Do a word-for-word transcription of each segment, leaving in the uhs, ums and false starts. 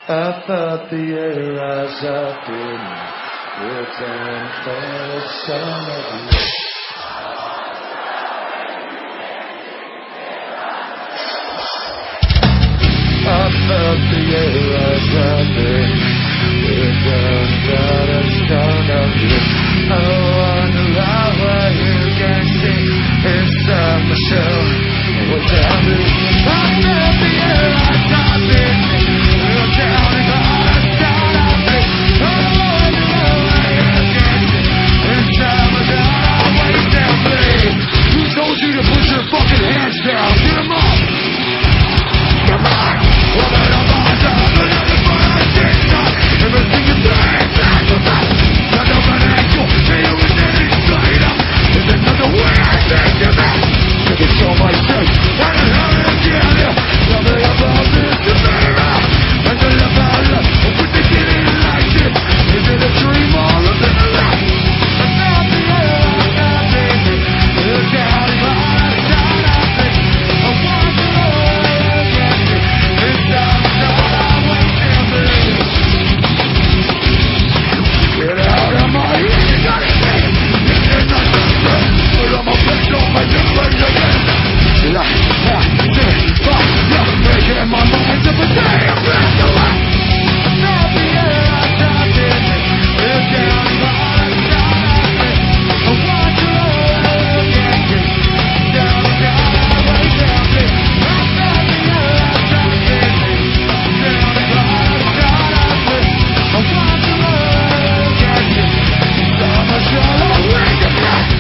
I thought the air rise up in written for the sun of you. I felt the air rise up in written for the sun of you. I wonder how you can see inside my shell. What time is it? I felt the air rise up in down in the other side of me. I wonder how you can see inside my shell. Wait down, please. Who told you to put your fucking hands down? Get 'em up. Come on. Woman of my time, another fire station. Everything you say is sacrifice. Not of an angel, to you is an insider. There's another way I think to me. Took it so much sense, I don't have it again. Tell me about this to me. And the love I love, but they didn't like it. Is it a dream or a bit of life? I'm not the air, I'm not busy. Look down in my other side of me. I want to know again. It's time to start, I'm waiting for you. Get out of my head, you gotta see. It's not the truth, but I'm a bitch on my difference again. Like, yeah, see, fuck, yeah, making my mind up a day, I'm back to life. I'm not the air, I'm not busy. Look down in my other side of me. I want to look at you. Down and down, I'm waiting for you. I'm not the air, I'm not busy. Down in my other side of me. I want to look at you. Down my shoulder, I'm waiting for you.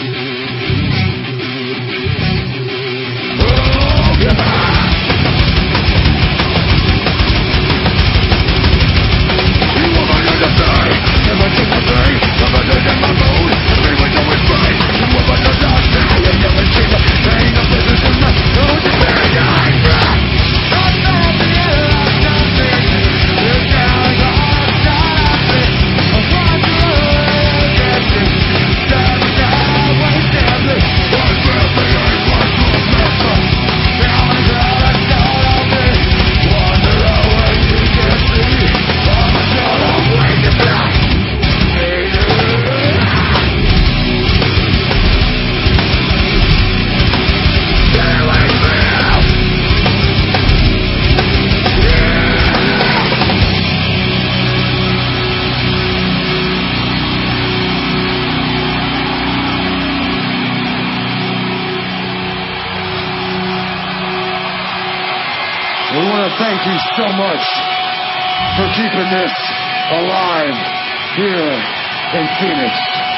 We want to thank you so much for keeping this alive here in Phoenix.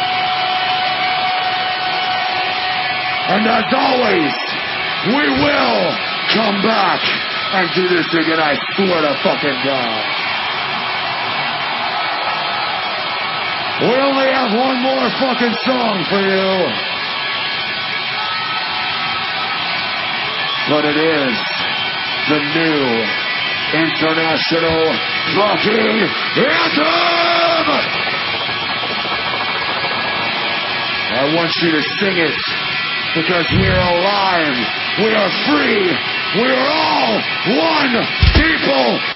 And as always, we will come back and do this again. I swear to fucking God. We only have one more fucking song for you. But it is the new international fucking anthem! I want you to sing it because we are alive, we are free, we are all one people!